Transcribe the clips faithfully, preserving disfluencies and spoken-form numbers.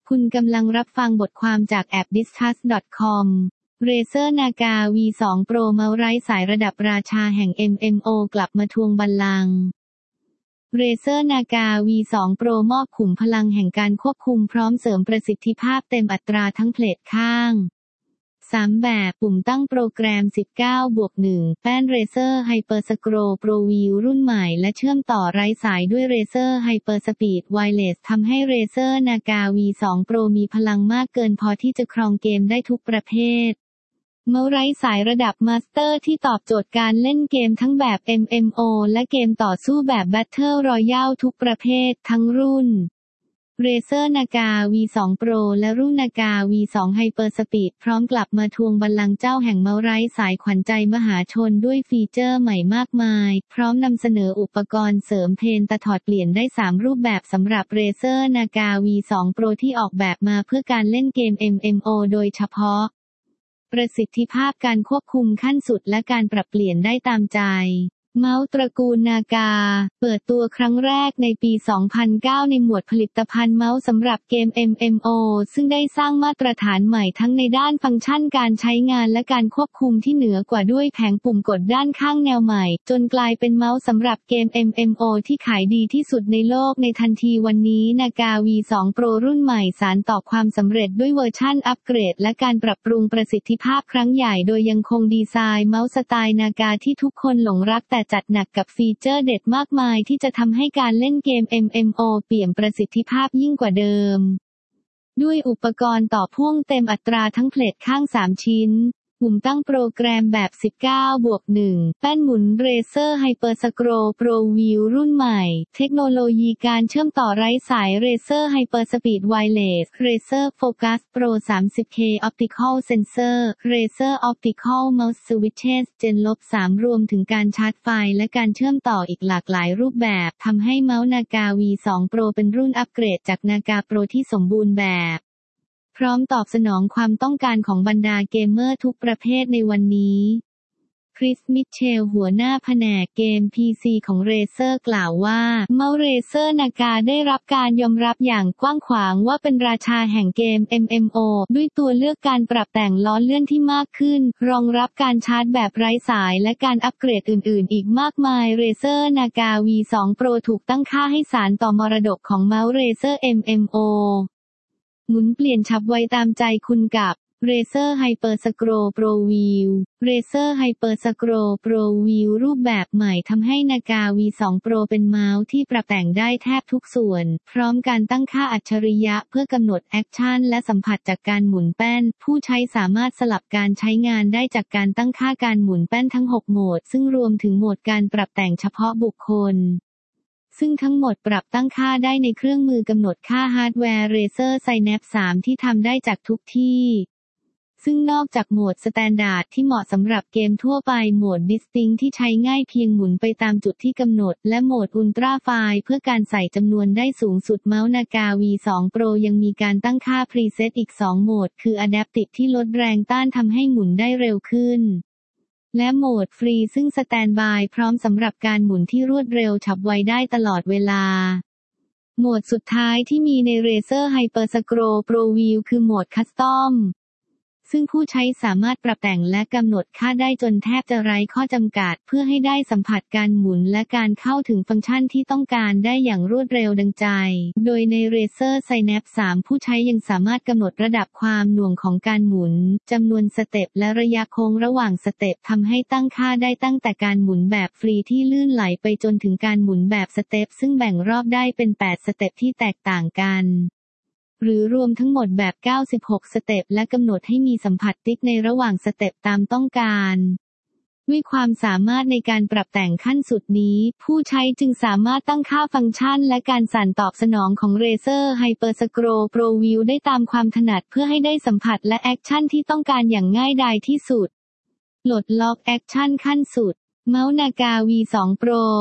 คุณกำลังรับฟังบทความจากแอป ดิสคัส ดอท คอม Razer Naga วี ทู Pro เมาส์ไร้สายระดับราชาแห่ง เอ็ม เอ็ม โอ กลับมาทวงบัลลังก์ Razer Naga วี ทู Pro มอบขุมพลังแห่งการควบคุมพร้อมเสริมประสิทธิภาพเต็มอัตราทั้งเพลทข้างสามแบบปุ่มตั้งโปรแกรม สิบเก้าบวกหนึ่ง แป้น Razer HyperScroll Pro View รุ่นใหม่และเชื่อมต่อไร้สายด้วย Razer HyperSpeed Wireless ทำให้ Razer Naga วี ทู Pro มีพลังมากเกินพอที่จะครองเกมได้ทุกประเภทเมาส์ไร้สายระดับมาสเตอร์ที่ตอบโจทย์การเล่นเกมทั้งแบบ เอ็ม เอ็ม โอ และเกมต่อสู้แบบ Battle Royale ทุกประเภททั้งรุ่นRazer Naga วี ทู Pro และรุ่น Naga วี ทู HyperSpeed พร้อมกลับมาทวงบัลลังก์เจ้าแห่งเมาส์ไร้สายขวัญใจมหาชนด้วยฟีเจอร์ใหม่มากมายพร้อมนำเสนออุปกรณ์เสริมเพนตะถอดเปลี่ยนได้สามรูปแบบสำหรับ Razer Naga วี ทู Pro ที่ออกแบบมาเพื่อการเล่นเกม เอ็ม เอ็ม โอ โดยเฉพาะประสิทธิภาพการควบคุมขั้นสุดและการปรับเปลี่ยนได้ตามใจเมาส์ตระกูล Naga เปิดตัวครั้งแรกในปี สองพันเก้า ในหมวดผลิตภัณฑ์เมาส์สำหรับเกม เอ็ม เอ็ม โอ ซึ่งได้สร้างมาตรฐานใหม่ทั้งในด้านฟังก์ชันการใช้งานและการควบคุมที่เหนือกว่าด้วยแผงปุ่มกดด้านข้างแนวใหม่จนกลายเป็นเมาส์สำหรับเกม เอ็ม เอ็ม โอ ที่ขายดีที่สุดในโลกในทันทีวันนี้ Naga วี ทู Pro รุ่นใหม่สานต่อความสำเร็จด้วยเวอร์ชั่นอัปเกรดและการปรับปรุงประสิทธิภาพครั้งใหญ่โดยยังคงดีไซน์เมาส์สไตล์ Naga ที่ทุกคนหลงรักแต่จัดหนักกับฟีเจอร์เด็ดมากมายที่จะทำให้การเล่นเกม เอ็ม เอ็ม โอ เปี่ยมประสิทธิภาพยิ่งกว่าเดิมด้วยอุปกรณ์ต่อพ่วงเต็มอัตราทั้งเพลทข้างสามชิ้นปุ่มตั้งโปรแกรมแบบ สิบเก้าบวกหนึ่ง แป้นหมุน Razer HyperScroll Pro View รุ่นใหม่เทคโนโลยีการเชื่อมต่อไร้สาย Razer HyperSpeed Wireless Razer Focus Pro สามสิบเค Optical Sensor Razer Optical Mouse Switches Gen สาม รวมถึงการชาร์จไฟและการเชื่อมต่ออีกหลากหลายรูปแบบทำให้เมาส์ Naga วี ทู Pro เป็นรุ่นอัปเกรดจาก Naga Pro ที่สมบูรณ์แบบพร้อมตอบสนองความต้องการของบรรดาเกมเมอร์ทุกประเภทในวันนี้คริส มิทเชลหัวหน้าแผนกเกม พี ซี ของ Razer กล่าวว่าเมาส์ Razer Naga ได้รับการยอมรับอย่างกว้างขวางว่าเป็นราชาแห่งเกม เอ็ม เอ็ม โอ ด้วยตัวเลือกการปรับแต่งล้อเลื่อนที่มากขึ้นรองรับการชาร์จแบบไร้สายและการอัปเกรดอื่นๆอีกมากมาย Razer Naga วี ทู Pro ถูกตั้งค่าให้สานต่อมรดกของเมาส์ Razer เอ็ม เอ็ม โอหมุนเปลี่ยนฉับไวตามใจคุณกับ Razer HyperScroll Pro View Razer HyperScroll Pro View รูปแบบใหม่ทำให้ Naga วี ทู Pro เป็นเมาส์ที่ปรับแต่งได้แทบทุกส่วนพร้อมการตั้งค่าอัจฉริยะเพื่อกำหนดแอคชั่นและสัมผัสจากการหมุนแป้นผู้ใช้สามารถสลับการใช้งานได้จากการตั้งค่าการหมุนแป้นทั้งหกโหมดซึ่งรวมถึงโหมดการปรับแต่งเฉพาะบุคคลซึ่งทั้งหมดปรับตั้งค่าได้ในเครื่องมือกำหนดค่าฮาร์ดแวร์ Razer Synapse สามที่ทำได้จากทุกที่ซึ่งนอกจากโหมดสแตนดาร์ดที่เหมาะสำหรับเกมทั่วไปโหมด Distinct ที่ใช้ง่ายเพียงหมุนไปตามจุดที่กำหนดและโหมด Ultra Fine เพื่อการใส่จำนวนได้สูงสุดเมาส์ Naga วี ทู Pro ยังมีการตั้งค่า Preset อีกสองโหมดคือ Adaptive ที่ลดแรงต้านทำให้หมุนได้เร็วขึ้นและโหมดฟรีซึ่งสแตนด์บายพร้อมสำหรับการหมุนที่รวดเร็วฉับไวได้ตลอดเวลาโหมดสุดท้ายที่มีใน Razer HyperScroll Pro View คือโหมด Customซึ่งผู้ใช้สามารถปรับแต่งและกำหนดค่าได้จนแทบจะไร้ข้อจำกัดเพื่อให้ได้สัมผัสการหมุนและการเข้าถึงฟังก์ชันที่ต้องการได้อย่างรวดเร็วดังใจโดยใน Razer Synapse สามผู้ใช้ยังสามารถกำหนดระดับความหน่วงของการหมุนจำนวนสเต็ปและระยะโค้งระหว่างสเต็ปทำให้ตั้งค่าได้ตั้งแต่การหมุนแบบฟรีที่ลื่นไหลไปจนถึงการหมุนแบบสเต็ปซึ่งแบ่งรอบได้เป็นแปดสเต็ปที่แตกต่างกันหรือรวมทั้งหมดแบบเก้าสิบหกสเต็ปและกำหนดให้มีสัมผัสติ๊กในระหว่างสเต็ปตามต้องการด้วยความสามารถในการปรับแต่งขั้นสุดนี้ผู้ใช้จึงสามารถตั้งค่าฟังก์ชันและการสั่นตอบสนองของ Razer HyperScroll Pro View ได้ตามความถนัดเพื่อให้ได้สัมผัสและแอคชั่นที่ต้องการอย่างง่ายดายที่สุดปลดล็อกแอคชั่นขั้นสุดเมาส์ Naga วี ทู Pro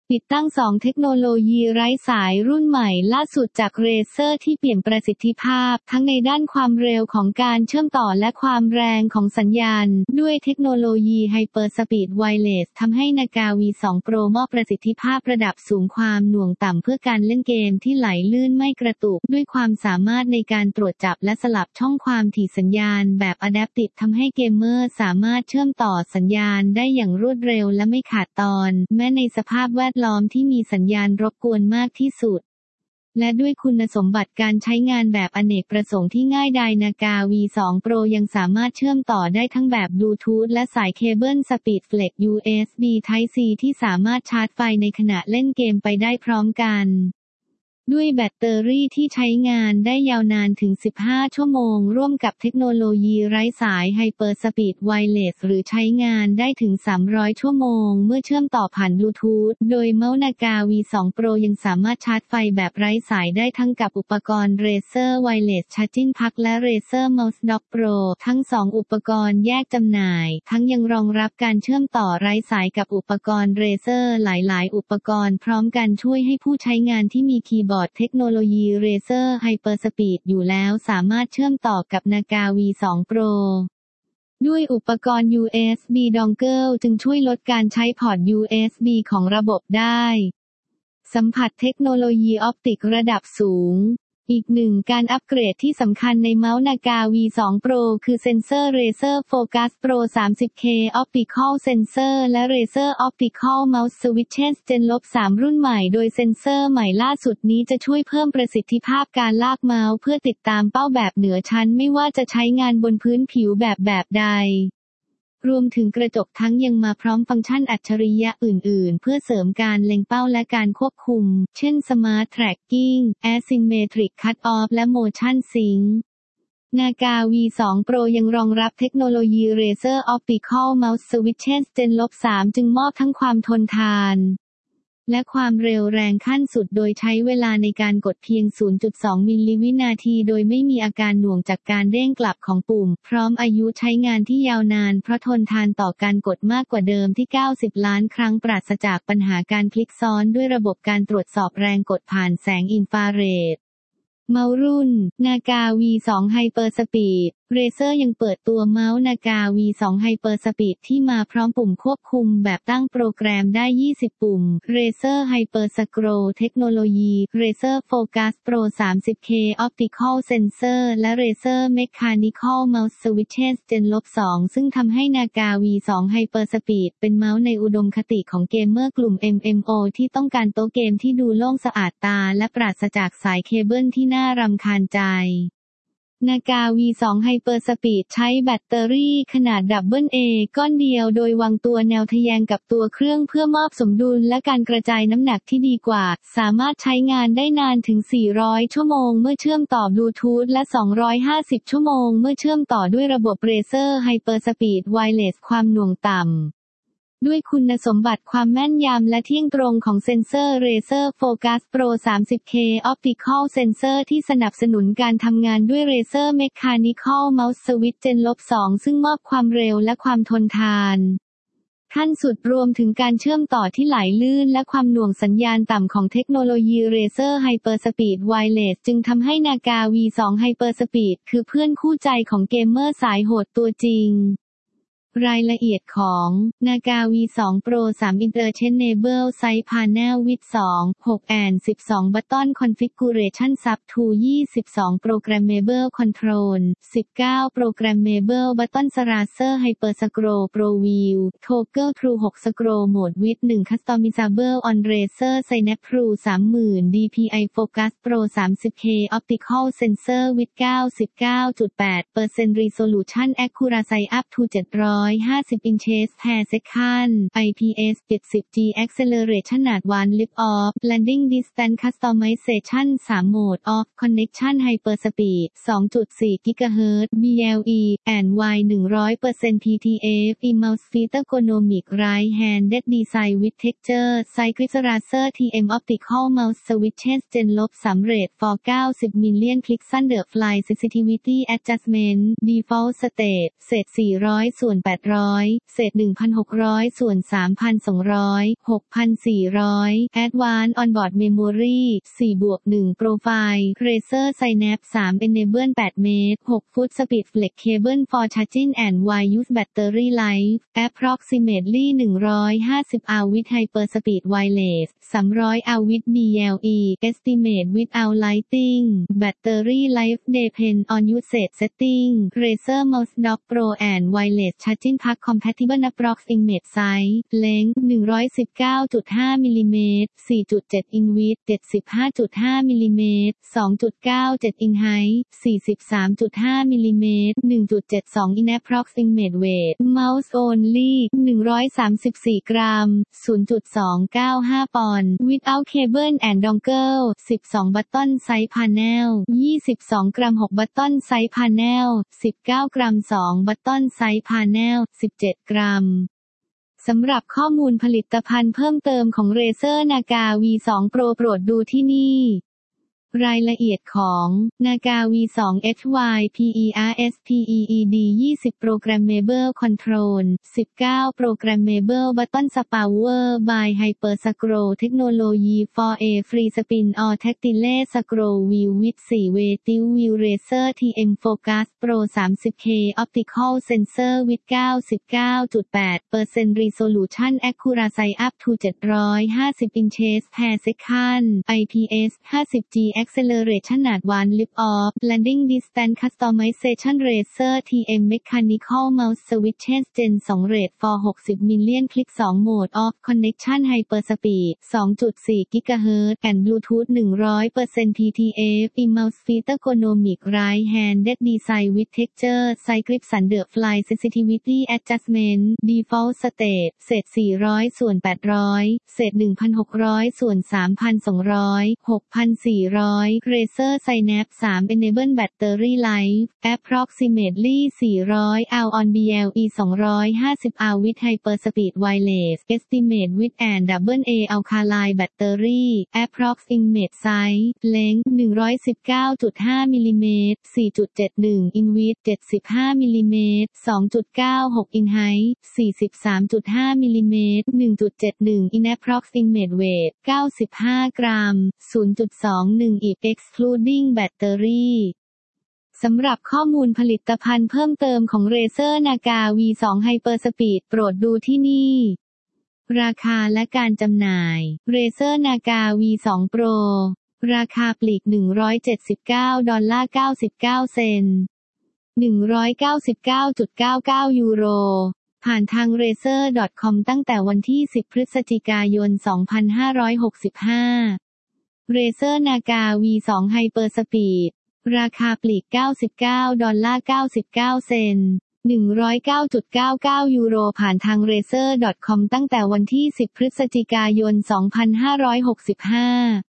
ติดตั้งสองเทคโนโลยีไร้สายรุ่นใหม่ล่าสุดจาก Razer ที่เปลี่ยนประสิทธิภาพทั้งในด้านความเร็วของการเชื่อมต่อและความแรงของสัญญาณด้วยเทคโนโลยี Hyperspeed Wireless ทำให้ Naga วี สอง Pro มอบประสิทธิภาพระดับสูงความหน่วงต่ำเพื่อการเล่นเกมที่ไหลลื่นไม่กระตุกด้วยความสามารถในการตรวจจับและสลับช่องความถี่สัญญาณแบบ Adaptive ทำให้เกมเมอร์สามารถเชื่อมต่อสัญญาณได้อย่างรวดเร็วและไม่ขาดตอนแม้ในสภาพแวดล้อมที่มีสัญญาณรบกวนมากที่สุดและด้วยคุณสมบัติการใช้งานแบบอเนกประสงค์ที่ง่ายดาย Naga วี สอง Pro ยังสามารถเชื่อมต่อได้ทั้งแบบบลูทูธและสายเคเบิล SpeedFlex ยู เอส บี Type C ที่สามารถชาร์จไฟในขณะเล่นเกมไปได้พร้อมกันด้วยแบตเตอรี่ที่ใช้งานได้ยาวนานถึงสิบห้าชั่วโมงร่วมกับเทคโนโลยีไร้สาย Hyperspeed Wireless หรือใช้งานได้ถึงสามร้อยชั่วโมงเมื่อเชื่อมต่อผ่านบลูทูธโดยเมาส์ Naga วี สอง Pro ยังสามารถชาร์จไฟแบบไร้สายได้ทั้งกับอุปกรณ์ Razer Wireless Charging Pad และ Razer Mouse Dock Pro ทั้งสองอุปกรณ์แยกจำหน่ายทั้งยังรองรับการเชื่อมต่อไร้สายกับอุปกรณ์ Razer หลายๆอุปกรณ์พร้อมกันช่วยให้ผู้ใช้งานที่มีคีย์บอร์ดเทคโนโลยี Razer Hyperspeed อยู่แล้วสามารถเชื่อมต่อกับ Naga วี สอง Pro ด้วยอุปกรณ์ ยู เอส บี Dongle จึงช่วยลดการใช้พอร์ต ยู เอส บี ของระบบได้สัมผัสเทคโนโลยีออปติกระดับสูงอีกหนึ่งการอัปเกรดที่สำคัญในเมาส์ Naga วี สอง Pro คือเซ็นเซอร์ Razer Focus Pro สามสิบเค Optical Sensor และ Razer Optical Mouse Switches Gen สาม รุ่นใหม่โดยเซ็นเซอร์ใหม่ล่าสุดนี้จะช่วยเพิ่มประสิทธิภาพการลากเมาส์เพื่อติดตามเป้าแบบเหนือชั้นไม่ว่าจะใช้งานบนพื้นผิวแบบแบบใดรวมถึงกระจกทั้งยังมาพร้อมฟังก์ชันอัจฉริยะอื่นๆเพื่อเสริมการเล็งเป้าและการควบคุมเช่น Smart Tracking Asymmetric Cutoff และ Motion Sync Naga วี สอง Pro ยังรองรับเทคโนโลยี Razer Optical Mouse Switches Gen สาม จึงมอบทั้งความทนทานและความเร็วแรงขั้นสุดโดยใช้เวลาในการกดเพียง ศูนย์จุดสอง มิลลิวินาทีโดยไม่มีอาการหน่วงจากการเด้งกลับของปุ่มพร้อมอายุใช้งานที่ยาวนานเพราะทนทานต่อการกดมากกว่าเดิมที่เก้าสิบล้านครั้งปราศจากปัญหาการพลิกซ้อนด้วยระบบการตรวจสอบแรงกดผ่านแสงอินฟราเรดเมาส์รุ่น Naga วี สอง Hyperspeed Razer ยังเปิดตัวเมาส์ Naga วี สอง Hyperspeed ที่มาพร้อมปุ่มควบคุมแบบตั้งโปรแกรมได้ยี่สิบปุ่ม Razer Hyperscroll เทคโนโลยี Razer Focus Pro สามสิบเค Optical Sensor และ Razer Mechanical Mouse Switches Gen สอง ซึ่งทำให้ Naga วี สอง Hyperspeed เป็นเมาส์ในอุดมคติของเกมเมอร์กลุ่ม เอ็ม เอ็ม โอ ที่ต้องการโต๊ะเกมที่ดูโล่งสะอาดตาและปราศจากสายเคเบิลที่น่ารำคาญใจNaga วี สอง Hyperspeed ใช้แบตเตอรี่ขนาดดับเบิล เอ ก้อนเดียวโดยวางตัวแนวทะแยงกับตัวเครื่องเพื่อมอบสมดุลและการกระจายน้ำหนักที่ดีกว่าสามารถใช้งานได้นานถึงสี่ร้อยชั่วโมงเมื่อเชื่อมต่อบลูทูธและสองร้อยห้าสิบชั่วโมงเมื่อเชื่อมต่อด้วยระบบ Razer Hyperspeed Wireless ความหน่วงต่ำด้วยคุณสมบัติความแม่นยำและเที่ยงตรงของเซ็นเซอร์ Razer Focus Pro สามสิบเค Optical Sensor ที่สนับสนุนการทำงานด้วย Razer Mechanical Mouse Switch Gen สอง ซึ่งมอบความเร็วและความทนทานขั้นสุดรวมถึงการเชื่อมต่อที่ไหลลื่นและความหน่วงสัญญาณต่ำของเทคโนโลยี Razer Hyperspeed Wireless จึงทำให้ Naga วี สอง Hyperspeed คือเพื่อนคู่ใจของเกมเมอร์สายโหดตัวจริงรายละเอียดของ Naga วี สอง Pro สาม Interchangeable Side Panel with สอง หก and สิบสอง Button Configuration Sub ทู ยี่สิบสอง Programmable Control สิบเก้า Programmable Button Razer Hyperscroll Pro View Toggle True หก Scroll Mode with หนึ่ง Customizable on Razer Synapse Pro สามหมื่น ดี พี ไอ Focus Pro สามสิบเค Optical Sensor with เก้าสิบเก้าจุดแปดเปอร์เซ็นต์ Resolution Accuracy up to เจ็ดร้อยห้าสิบ inches per second ไอ พี เอส เจ็ดสิบจี Acceleration Advanced Lift Off Landing Distance Customization สาม Mode Off Connection Hyperspeed สองจุดสี่ กิกะเฮิรตซ์ บี แอล อี and Y หนึ่งร้อยเปอร์เซ็นต์ พี ที เอฟ E-Mouse Fit Ergonomic Right-Handed Design with Texture Cyclic Razer ที เอ็ม Optical Mouse Switches Gen สาม Rate for เก้าสิบ million Clicks Under Fly Sensitivity Adjustment Default State เศษสี่ร้อยส่วนแปดดร้อย เศษ หนึ่งพันหกร้อย ส่วน สามพันสองร้อย หกพันสี่ร้อย Advanced Onboard Memory สี่บวกหนึ่ง Profile Razer Synapse สาม Enable แปด เมตร หก Foot Speed Flex Cable for Charging and Wide Use Battery Life Approximately หนึ่งร้อยห้าสิบ hours with Hyperspeed Wireless สามร้อย hours with บี แอล อี Estimate without lighting Battery Life depend on usage setting Razer Mouse Dock Pro and Wireless Charging Plug Compatible Approximate Size Length หนึ่งร้อยสิบเก้าจุดห้า มิลลิเมตร สี่จุดเจ็ด อินช์ Width เจ็ดสิบห้าจุดห้า มิลลิเมตร สองจุดเก้าเจ็ด อินช์ Height สี่สิบสามจุดห้า มิลลิเมตร หนึ่งจุดเจ็ดสอง In Approximate Weight Mouse Only หนึ่งร้อยสามสิบสี่ กรัม ศูนย์จุดสองเก้าห้า ปอนด์ Without Cable and Dongle สิบสอง Button Size Panel ยี่สิบสอง กรัม หก Button Size Panel สิบเก้า กรัม สอง Button Size Panel สิบเจ็ด กรัมสำหรับข้อมูลผลิตภัณฑ์เพิ่มเติมของ Razer Naga วี สอง Pro โปรดดูที่นี่รายละเอียดของ Naga วี สอง เอช วาย พี อี อาร์ เอส พี อี อี ดี ยี่สิบ Programmable Control สิบเก้า Programmable Button Power by Hyperscroll Technology for a Free Spin or Tactile Scroll Wheel with สี่ way Tilt Wheel Razer ที เอ็ม Focus Pro สามสิบเค Optical Sensor with เก้าสิบเก้าจุดแปดเปอร์เซ็นต์ Resolution Accuracy up to เจ็ดร้อยห้าสิบ inches per second ไอ พี เอส ห้าสิบจี Acceleration Advanced Lift Off Landing Distance Customization Razer ที เอ็ม Mechanical Mouse Switches Gen สอง Rate for หกสิบ Million Click สอง Mode of Connection Hyperspeed สองจุดสี่ กิกะเฮิรตซ์ and Bluetooth หนึ่งร้อยเปอร์เซ็นต์ พี ที เอฟ E-Mouse Feet Ergonomic Right-handed Design with Texture Side Grip Thunderfly Sensitivity Adjustment Default State เศษ สี่ร้อย ส่วน แปดร้อย เศษ หนึ่งพันหกร้อย ส่วน สามพันสองร้อย หกพันสี่ร้อยRazer Synapse สาม Enable Battery Life Approximately สี่ร้อย hours on บี แอล อี สองร้อยห้าสิบ hours with Hyperspeed Wireless Estimate with and Double A Alkaline Battery Approximate Size Length หนึ่งร้อยสิบเก้าจุดห้า มิลลิเมตร สี่จุดเจ็ดหนึ่ง In Width เจ็ดสิบห้า มิลลิเมตร สองจุดเก้าหก In Height สี่สิบสามจุดห้า มิลลิเมตร หนึ่งจุดเจ็ดหนึ่ง In Approximate Weight เก้าสิบห้า กรัม ศูนย์จุดสองหนึ่ง อี excluding battery สำหรับข้อมูลผลิตภัณฑ์เพิ่มเติมของ Razer Naga วี สอง Hyperspeed โปรดดูที่นี่ราคาและการจำหน่าย Razer Naga วี สอง Pro ราคาปลีกหนึ่งร้อยเจ็ดสิบเก้าดอลลาร์เก้าสิบเก้าเซนต์ หนึ่งร้อยเก้าสิบเก้าจุดเก้าเก้า ยูโรผ่านทาง เรเซอร์ ดอท คอม ตั้งแต่วันที่สิบพฤศจิกายนสองพันห้าร้อยหกสิบห้าRazer Naga วี สอง Hyperspeed ราคาปลีกเก้าสิบเก้าดอลลาร์เก้าสิบเก้าเซนต์ หนึ่งร้อยเก้าจุดเก้าเก้า ยูโรผ่านทาง เรเซอร์ ดอท คอม ตั้งแต่วันที่สิบพฤศจิกายนสองพันห้าร้อยหกสิบห้า